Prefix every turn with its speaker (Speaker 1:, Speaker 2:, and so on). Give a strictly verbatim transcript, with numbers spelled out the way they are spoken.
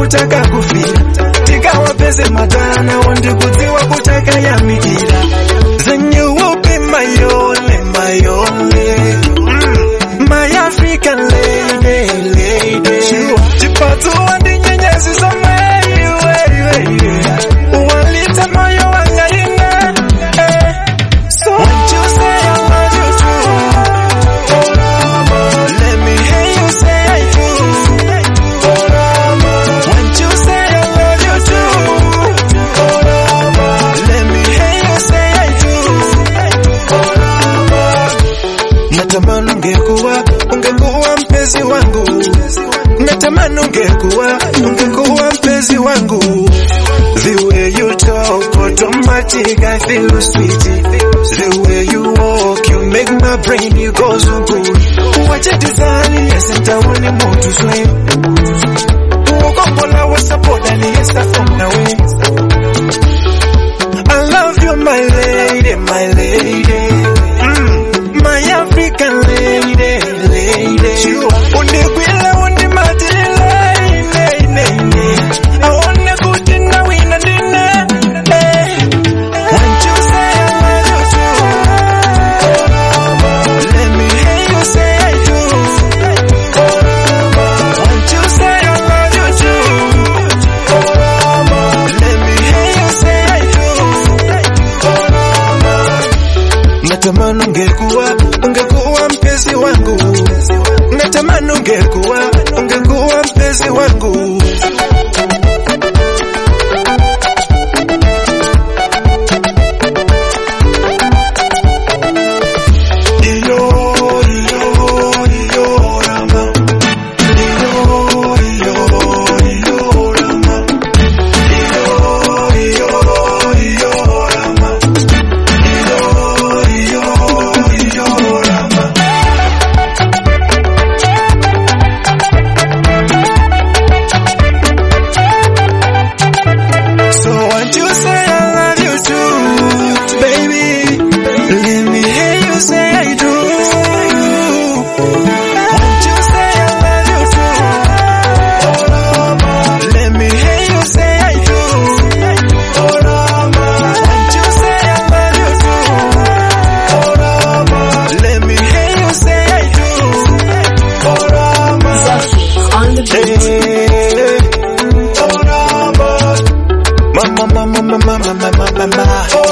Speaker 1: kutaka kufira tika wapeze matana wandi kuziwa kutaka yamikira. Then you will be my only, my only mm. My African lady, lady. Chipatu wandi nyenyezi somewhere walita moyo wangarina eh. So won't you say I love you too? Let me hear you say I do. Won't you say I love you too? Let me hear you say I do. Natamani ungekuwa, ungekuwa mpenzi wangu. Natamani ungekuwa, ungekuwa mpenzi wangu. The way you talk, automatic, I feel sweet. The way you walk, you make my brain, you go so good. Wacha design, yes, and I want you more to swim. Ukombola wa support, and yes, I from the way. I love you, my lady, my lady. Mm, my African lady, lady. Uniguila, unimadila, lady, lady. I wanna go dinner, win a dinner. Hey. Won't you say I love you too? Let me hear you say I do. Won't you say I love you too? Let me hear you say I do. Natamani ungekuwa, ungekuwa mpenzi wangu. Natamani ungekuwa, ungekuwa mpenzi wangu. Mama, mama, mama, mama, mama, mama.